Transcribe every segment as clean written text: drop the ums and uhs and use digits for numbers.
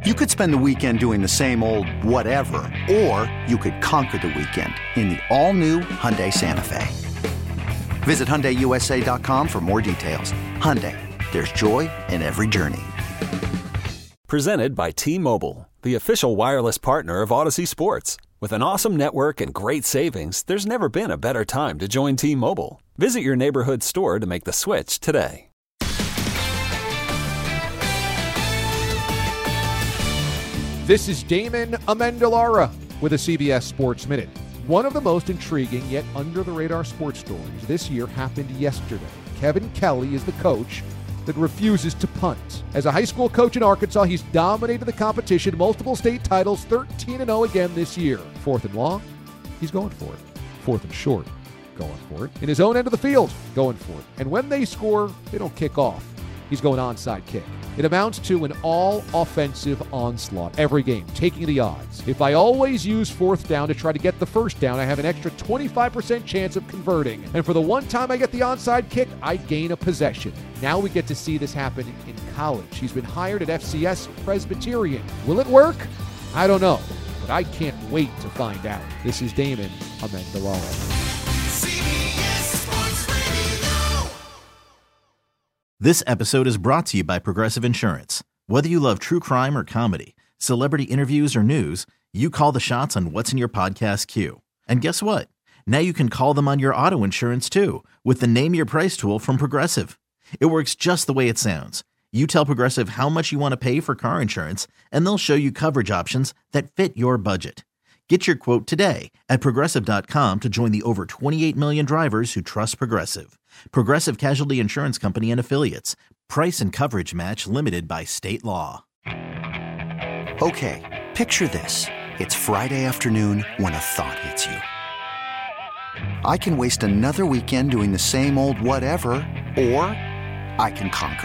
You could spend the weekend doing the same old whatever, or you could conquer the weekend in the all-new Hyundai Santa Fe. Visit HyundaiUSA.com for more details. Hyundai, there's joy in every journey. Presented by T-Mobile, the official wireless partner of Odyssey Sports. With an awesome network and great savings, there's never been a better time to join T-Mobile. Visit your neighborhood store to make the switch today. This is Damon Amendolara with a CBS Sports Minute. One of the most intriguing yet under-the-radar sports stories this year happened yesterday. Kevin Kelly is the coach that refuses to punt. As a high school coach in Arkansas, he's dominated the competition, multiple state titles, 13-0 again this year. 4th and long, he's going for it. 4th and short, going for it. In his own end of the field, going for it. And when they score, they don't kick off. He's going onside kick. It amounts to an all-offensive onslaught every game, taking the odds. If I always use 4th down to try to get the first down, I have an extra 25% chance of converting. And for the one time I get the onside kick, I gain a possession. Now we get to see this happen in college. He's been hired at FCS Presbyterian. Will it work? I don't know, but I can't wait to find out. This is Damon Amendolara. This episode is brought to you by Progressive Insurance. Whether you love true crime or comedy, celebrity interviews or news, you call the shots on what's in your podcast queue. And guess what? Now you can call them on your auto insurance too with the Name Your Price tool from Progressive. It works just the way it sounds. You tell Progressive how much you want to pay for car insurance, and they'll show you coverage options that fit your budget. Get your quote today at Progressive.com to join the over 28 million drivers who trust Progressive. Progressive Casualty Insurance Company and Affiliates. Price and coverage match limited by state law. Okay, picture this. It's Friday afternoon when a thought hits you. I can waste another weekend doing the same old whatever, or I can conquer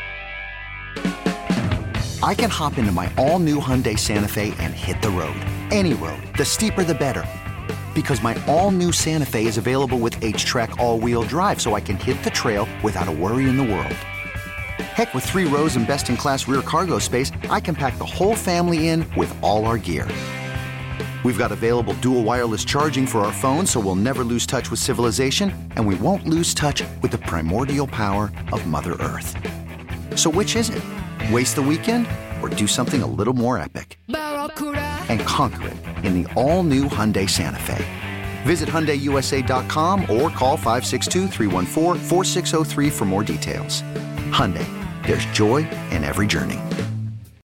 it. I can hop into my all-new Hyundai Santa Fe and hit the road. Any road. The steeper, the better. Because my all-new Santa Fe is available with H-Track all-wheel drive, so I can hit the trail without a worry in the world. Heck, with 3 rows and best-in-class rear cargo space, I can pack the whole family in with all our gear. We've got available dual wireless charging for our phones, so we'll never lose touch with civilization, and we won't lose touch with the primordial power of Mother Earth. So which is it? Waste the weekend or do something a little more epic? And conquer it in the all-new Hyundai Santa Fe. Visit HyundaiUSA.com or call 562-314-4603 for more details. Hyundai, there's joy in every journey.